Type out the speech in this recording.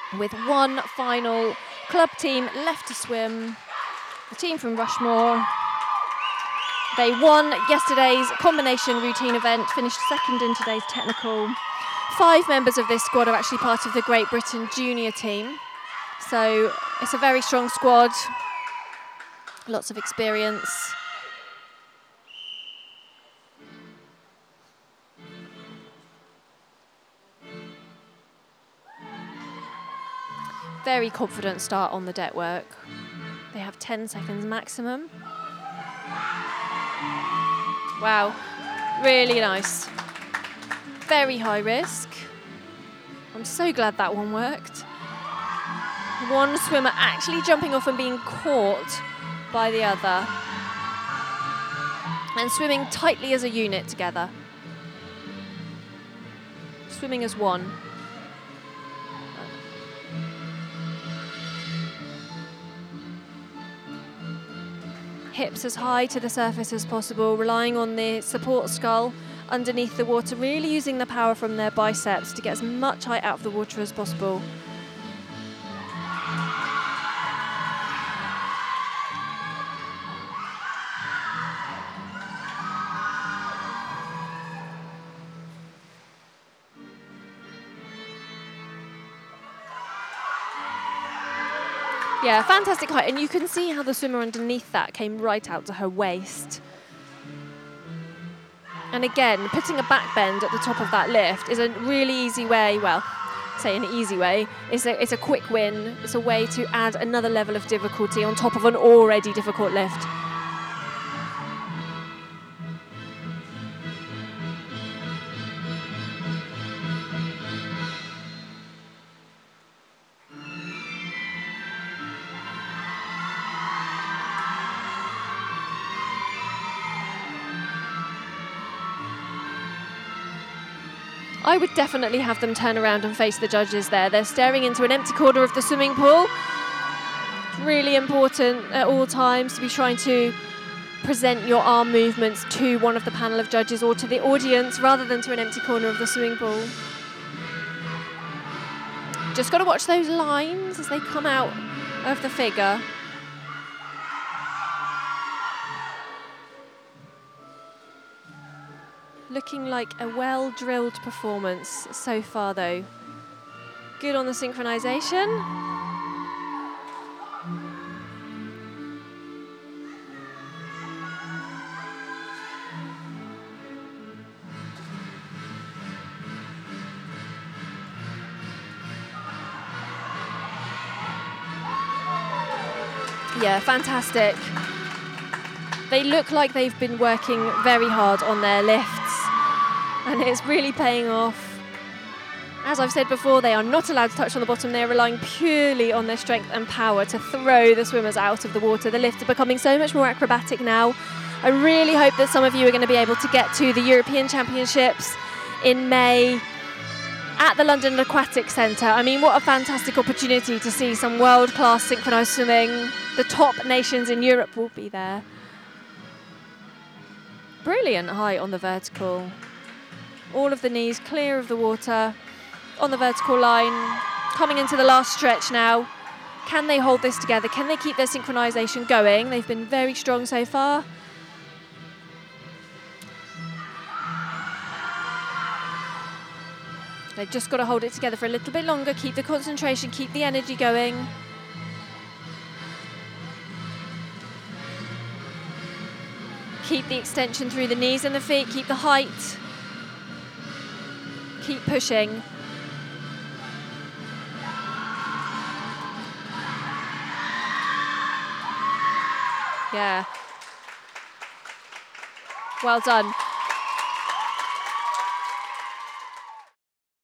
with one final club team left to swim. The team from Rushmore. They won yesterday's combination routine event, finished second in today's technical. 5 members of this squad are actually part of the Great Britain junior team. So it's a very strong squad, lots of experience. Very confident start on the deck work. They have 10 seconds maximum. Wow, really nice. Very high risk. I'm so glad that one worked. One swimmer actually jumping off and being caught by the other. And swimming tightly as a unit together. Swimming as one. Hips as high to the surface as possible, relying on the support skull underneath the water, really using the power from their biceps to get as much height out of the water as possible. Yeah, fantastic height, and you can see how the swimmer underneath that came right out to her waist. And again, putting a back bend at the top of that lift is a really easy way, well, say an easy way, it's a quick win. It's a way to add another level of difficulty on top of an already difficult lift. I would definitely have them turn around and face the judges there. They're staring into an empty corner of the swimming pool. It's really important at all times to be trying to present your arm movements to one of the panel of judges or to the audience rather than to an empty corner of the swimming pool. Just got to watch those lines as they come out of the figure. Looking like a well-drilled performance so far, though. Good on the synchronization. Yeah, fantastic. They look like they've been working very hard on their lifts, and it's really paying off. As I've said before, they are not allowed to touch on the bottom. They're relying purely on their strength and power to throw the swimmers out of the water. The lifts are becoming so much more acrobatic now. I really hope that some of you are going to be able to get to the European Championships in May at the London Aquatic Centre. I mean, what a fantastic opportunity to see some world-class synchronised swimming. The top nations in Europe will be there. Brilliant height on the vertical. All of the knees clear of the water on the vertical line. Coming into the last stretch now. Can they hold this together? Can they keep their synchronisation going? They've been very strong so far. They've just got to hold it together for a little bit longer, keep the concentration, keep the energy going. Keep the extension through the knees and the feet, keep the height. Keep pushing. Yeah. Well done.